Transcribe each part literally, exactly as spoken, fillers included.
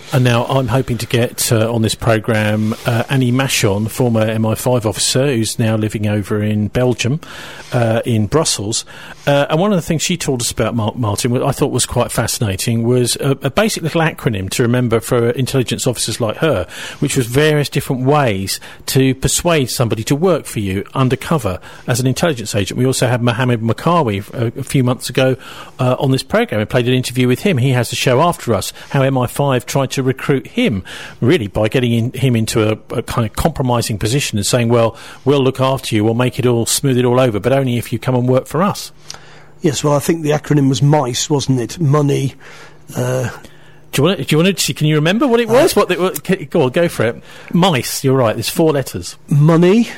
And now I'm hoping to get uh, on this programme uh, Annie Machon, former M I five officer who's now living over in Belgium, uh, in Brussels. Uh, and one of the things she told us about, Mark Martin, what I thought was quite fascinating, was a, a basic little acronym to remember for intelligence officers like her, which was various different ways to persuade somebody to work for you undercover as an intelligence agent. We also had Mohammed Makawi a, a few months ago uh, on this programme. I played an interview with him. He has the show after us, how M I five tried to recruit him, really, by getting in, him into a, a kind of compromising position and saying, well, we'll look after you, we'll make it all, smooth it all over, but only if you come and work for us. Yes, well, I think the acronym was MICE, wasn't it? Money. Uh, do you want to? Do you want to? Can you remember what it was? Uh, what? They, what go on, go for it. MICE. You're right. There's four letters. Money.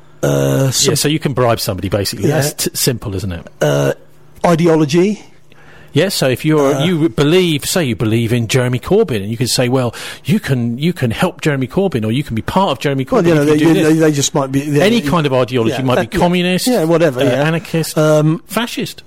Uh, yeah. So you can bribe somebody, basically. Yeah. That's t- simple, isn't it? Uh, ideology. Yes, so if you're uh, you believe, say you believe in Jeremy Corbyn, and you can say, well, you can you can help Jeremy Corbyn, or you can be part of Jeremy Corbyn. Well, you know, they, they, they just might be any kind of ideology. Yeah, might uh, be communist, yeah, whatever, uh, yeah. anarchist, um, fascist.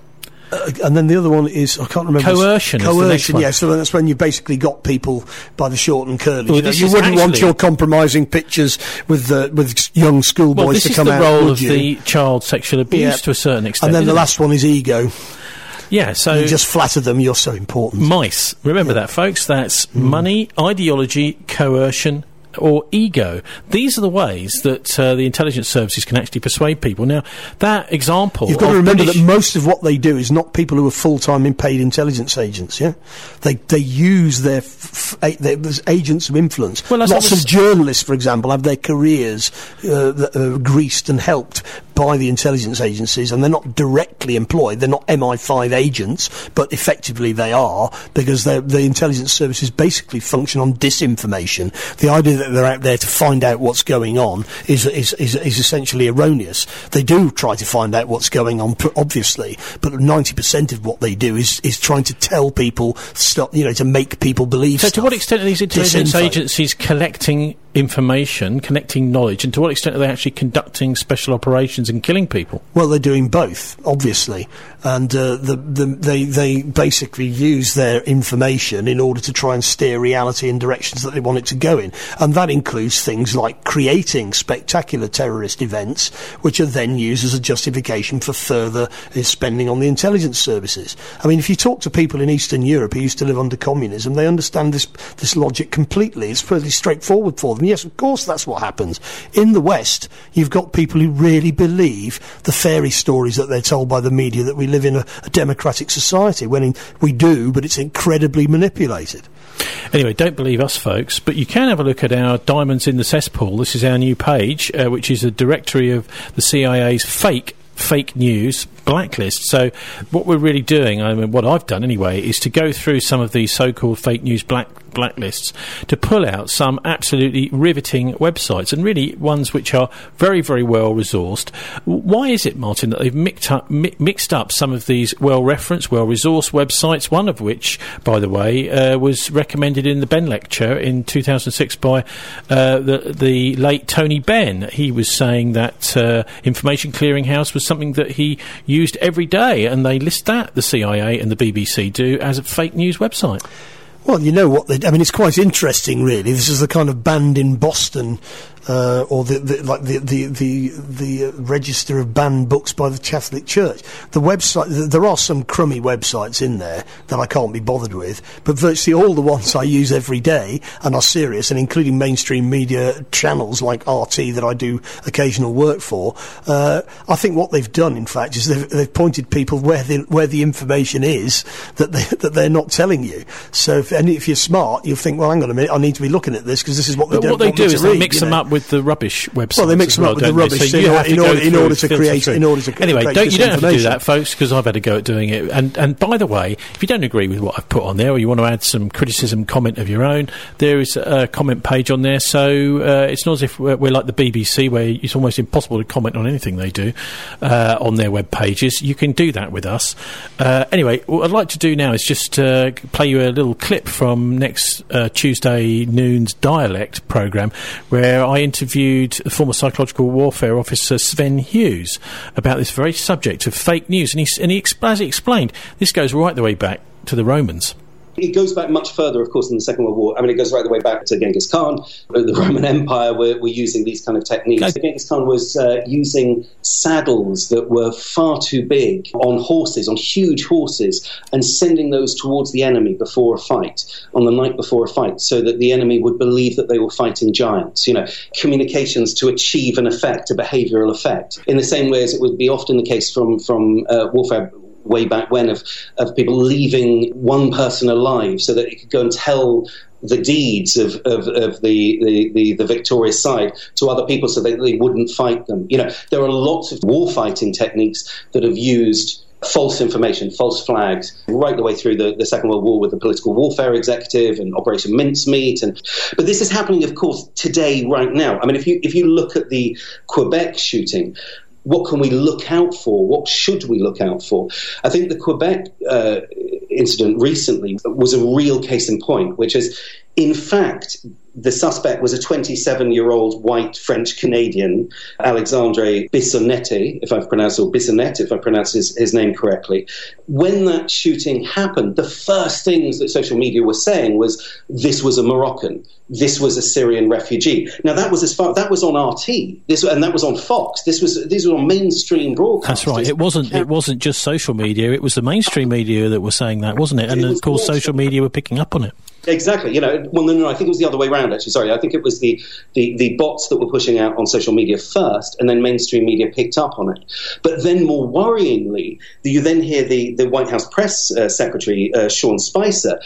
Uh, and then the other one is, I can't remember. Coercion. Coercion, yeah. So that's when you've basically got people by the short and curly. Well, you know, you wouldn't want your compromising pictures with uh, with young schoolboys well, to come out. This is the role of you? the child sexual abuse yeah. to a certain extent. And then the it? last one is ego. Yeah, so you just flatter them. You're so important. MICE. Remember yeah. that, folks. That's mm. money, ideology, coercion, or ego. These are the ways that uh, the intelligence services can actually persuade people. Now, that example... You've got to remember British that most of what they do is not people who are full-time in paid intelligence agents, yeah? They they use their... F- f- their there's agents of influence. Well, Lots of journalists, for example, have their careers uh, uh, greased and helped by the intelligence agencies, and they're not directly employed. They're not M I five agents, but effectively they are, because the intelligence services basically function on disinformation. The idea that they're out there to find out what's going on is is is, is essentially erroneous. They do try to find out what's going on, obviously, but ninety percent of what they do is is trying to tell people stuff, you know, to make people believe so stuff. To what extent are these intelligence Disinfo. agencies collecting information, connecting knowledge, and to what extent are they actually conducting special operations and killing people? Well, they're doing both, obviously, and uh, the, the, they they basically use their information in order to try and steer reality in directions that they want it to go in, and that includes things like creating spectacular terrorist events, which are then used as a justification for further uh, spending on the intelligence services. I mean, if you talk to people in Eastern Europe who used to live under communism, they understand this this logic completely. It's pretty straightforward for them. Yes, of course, that's what happens. In the West, you've got people who really believe the fairy stories that they're told by the media that we live in a, a democratic society, when in, we do, but it's incredibly manipulated. Anyway, don't believe us, folks, but you can have a look at our Diamonds in the Cesspool. This is our new page, uh, which is a directory of the C I A's fake fake news blacklist. So what we're really doing, I mean, what I've done anyway, is to go through some of these so-called fake news black blacklists to pull out some absolutely riveting websites, and really ones which are very, very well resourced. Why is it, Martin, that they've mixed up, mi- mixed up some of these well-referenced, well-resourced websites, one of which, by the way, uh, was recommended in the Ben Lecture in two thousand six by uh, the, the late Tony Benn. He was saying that uh, Information Clearinghouse was something that he used every day, and they list that, the C I A and the B B C do, as a fake news website. Well, you know what they... I mean, it's quite interesting, really. This is the kind of banned in Boston, uh, or the, the like the the the, the uh, register of banned books by the Catholic Church. The website... Th- there are some crummy websites in there that I can't be bothered with, but virtually all the ones I use every day and are serious, and including mainstream media channels like R T that I do occasional work for, uh, I think what they've done, in fact, is they've, they've pointed people where the where the information is that they that they're not telling you. So if And if you're smart, you'll think, well, hang on a minute, I need to be looking at this because this is what they but don't what they want do me to is read, they mix them know? up with the rubbish websites. Well, they mix them well, up with the rubbish so in, order, in, order, in order to create. Through. In order to anyway, create don't, you don't have to do that, folks, because I've had a go at doing it. And and by the way, if you don't agree with what I've put on there, or you want to add some criticism, comment of your own, there is a comment page on there. So uh, it's not as if we're, we're like the B B C, where it's almost impossible to comment on anything they do uh, on their web pages. You can do that with us. Uh, anyway, what I'd like to do now is just uh, play you a little clip from next uh, Tuesday noon's Dialect programme, where I interviewed former psychological warfare officer Sven Hughes about this very subject of fake news, and he, and he as he explained, this goes right the way back to the Romans. It goes back much further, of course, in the Second World War. I mean, it goes right the way back to Genghis Khan. The Roman Empire were, were using these kind of techniques. Okay. Genghis Khan was uh, using saddles that were far too big on horses, on huge horses, and sending those towards the enemy before a fight, on the night before a fight, so that the enemy would believe that they were fighting giants. You know, communications to achieve an effect, a behavioural effect, in the same way as it would be often the case from, from uh, warfare way back when, of, of people leaving one person alive so that it could go and tell the deeds of, of, of the, the, the, the victorious side to other people so that they wouldn't fight them. You know, there are lots of war-fighting techniques that have used false information, false flags, right the way through the, the Second World War with the Political Warfare Executive and Operation Mincemeat. And but this is happening, of course, today, right now. I mean, if you if you look at the Quebec shooting, what can we look out for? What should we look out for? I think the Quebec uh, incident recently was a real case in point, which is, in fact, the suspect was a twenty-seven-year-old white French-Canadian, Alexandre Bissonnette, if I've pronounced, or Bissonnette, if I pronounce his, his name correctly. When that shooting happened, the first things that social media were saying was, this was a Moroccan, this was a Syrian refugee. Now, that was as far that was on R T, this, and that was on Fox. This was these were on mainstream broadcasters. That's right. It wasn't. It wasn't just social media. It was the mainstream media that were saying that, wasn't it? And it of course, awesome. Social media were picking up on it. Exactly. You know, well, no, no, I think it was the other way around, actually. Sorry, I think it was the, the, the bots that were pushing out on social media first, and then mainstream media picked up on it. But then, more worryingly, you then hear the, the White House press uh, secretary, uh, Sean Spicer,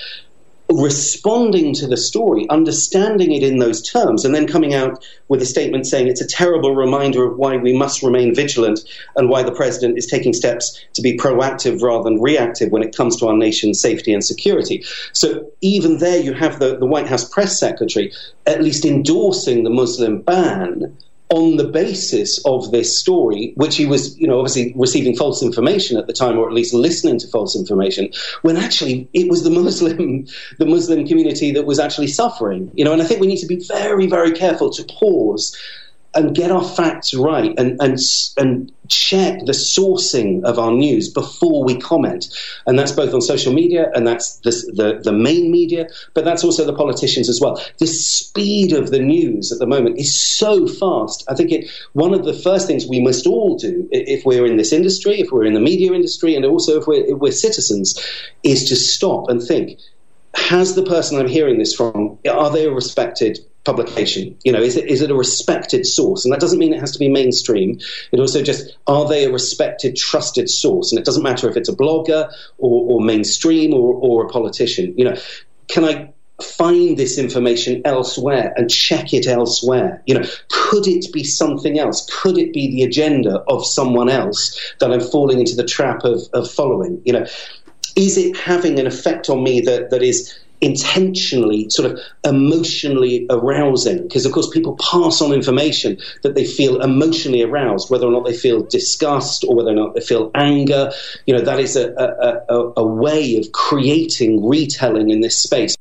responding to the story, understanding it in those terms, and then coming out with a statement saying it's a terrible reminder of why we must remain vigilant and why the president is taking steps to be proactive rather than reactive when it comes to our nation's safety and security. So even there you have the, the White House press secretary at least endorsing the Muslim ban on the basis of this story, which he was, you know, obviously receiving false information at the time, or at least listening to false information, when actually it was the Muslim, the Muslim community that was actually suffering. You know, and I think we need to be very, very careful to pause and get our facts right, and and and check the sourcing of our news before we comment. And that's both on social media, and that's the, the, the main media, but that's also the politicians as well. The speed of the news at the moment is so fast. I think it, one of the first things we must all do, if we're in this industry, if we're in the media industry, and also if we're, if we're citizens, is to stop and think, has the person I'm hearing this from, are they a respected publication? You know, is it is it a respected source? And that doesn't mean it has to be mainstream. It also just, are they a respected, trusted source? And it doesn't matter if it's a blogger or, or mainstream or, or a politician. You know, can I find this information elsewhere and check it elsewhere? You know, could it be something else? Could it be the agenda of someone else that I'm falling into the trap of, of following? You know, is it having an effect on me that, that is intentionally sort of emotionally arousing? Because, of course, people pass on information that they feel emotionally aroused, whether or not they feel disgust or whether or not they feel anger. You know, that is a, a, a, a way of creating retelling in this space.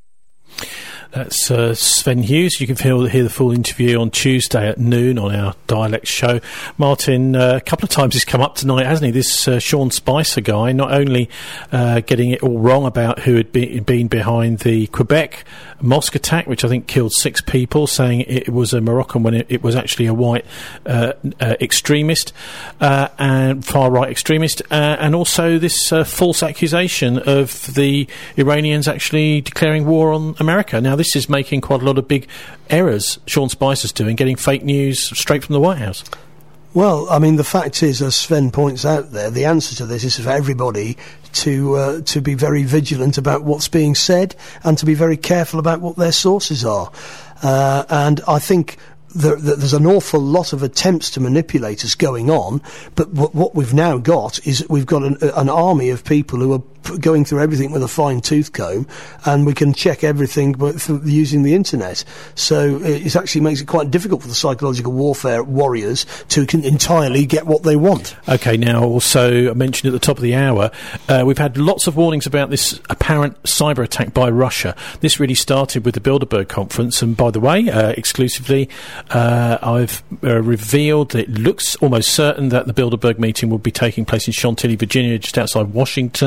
That's uh, Sven Hughes. You can hear, hear the full interview on Tuesday at noon on our Dialect show. Martin, uh, a couple of times he's come up tonight, hasn't he? This uh, Sean Spicer guy, not only uh, getting it all wrong about who had be, been behind the Quebec mosque attack, which I think killed six people, saying it was a Moroccan when it, it was actually a white uh, uh, extremist uh, and far-right extremist, uh, and also this uh, false accusation of the Iranians actually declaring war on America. Now, this is making quite a lot of big errors, Sean Spicer's doing, getting fake news straight from the White House. Well, I mean, the fact is, as Sven points out there, the answer to this is for everybody to uh, to be very vigilant about what's being said and to be very careful about what their sources are. Uh, and I think there, there's an awful lot of attempts to manipulate us going on, but w- what we've now got is we've got an, an army of people who are p- going through everything with a fine-tooth comb, and we can check everything through using the internet. So it actually makes it quite difficult for the psychological warfare warriors to can entirely get what they want. OK, now also I mentioned at the top of the hour, uh, we've had lots of warnings about this apparent cyber attack by Russia. This really started with the Bilderberg conference, and by the way, uh, exclusively, Uh, I've uh, revealed that it looks almost certain that the Bilderberg meeting will be taking place in Chantilly, Virginia, just outside Washington.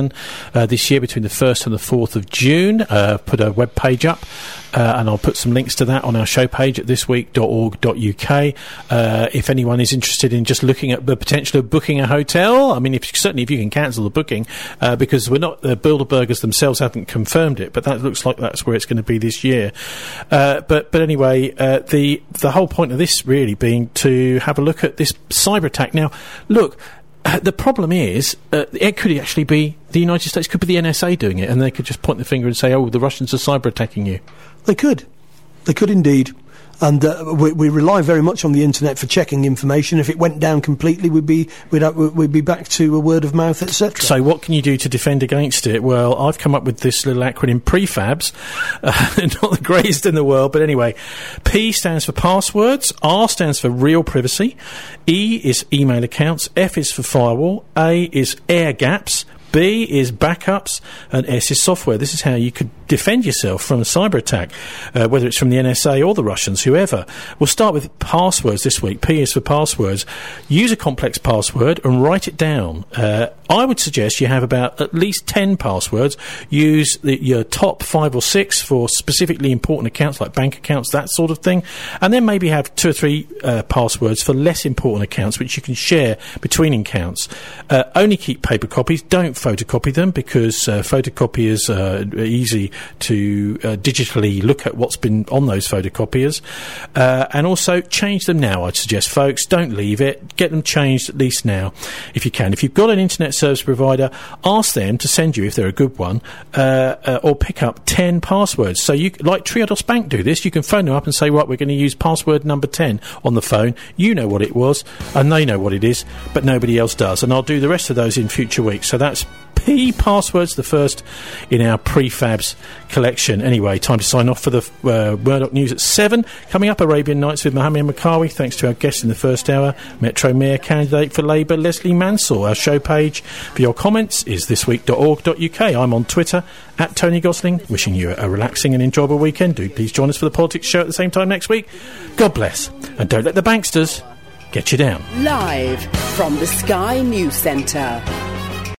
uh, this year between the first and the fourth of June. Uh, put a web page up. Uh, and I'll put some links to that on our show page at this week dot org dot U K. Uh, if anyone is interested in just looking at the potential of booking a hotel, I mean, if, certainly if you can cancel the booking, uh, because we're not, the Bilderbergers themselves haven't confirmed it, but that looks like that's where it's going to be this year. Uh, but, but anyway, uh, the, the whole point of this really being to have a look at this cyber attack. Now, look, Uh, the problem is, uh, it could actually be the United States, could be the N S A doing it, and they could just point the finger and say, oh, the Russians are cyber attacking you. They could. They could indeed. And uh, we, we rely very much on the internet for checking information. If it went down completely, we'd be we'd, uh, we'd be back to a word of mouth, et cetera. So, what can you do to defend against it? Well, I've come up with this little acronym, prefabs. Uh, not the greatest in the world, but anyway, P stands for passwords. R stands for real privacy. E is email accounts. F is for firewall. A is air gaps. B is backups, and S is software. This is how you could defend yourself from a cyber attack, uh, whether it's from the N S A or the Russians, whoever. We'll start with passwords this week. P is for passwords. Use a complex password and write it down. Uh, I would suggest you have about at least ten passwords. Use the, your top five or six for specifically important accounts like bank accounts, that sort of thing. And then maybe have two or three uh, passwords for less important accounts, which you can share between accounts. Uh, only keep paper copies. Don't photocopy them, because uh, photocopiers are easy to uh, digitally look at what's been on those photocopiers. Uh, and also change them now, I'd suggest, folks. Don't leave it. Get them changed at least now, if you can. If you've got an internet service provider, ask them to send you, if they're a good one, uh, uh, or pick up ten passwords. So you, like Triodos Bank do this, you can phone them up and say, right, we're going to use password number ten on the phone. You know what it was, and they know what it is, but nobody else does. And I'll do the rest of those in future weeks. So that's P passwords, the first in our prefabs collection. Anyway, time to sign off for the uh, Murdoch News at seven. Coming up, Arabian Nights with Mohammed Makawi. Thanks to our guest in the first hour, Metro Mayor candidate for Labour, Leslie Mansell. Our show page for your comments is this week dot org dot U K. I'm on Twitter, at Tony Gosling. Wishing you a relaxing and enjoyable weekend. Do please join us for the Politics Show at the same time next week. God bless. And don't let the banksters get you down. Live from the Sky News Centre.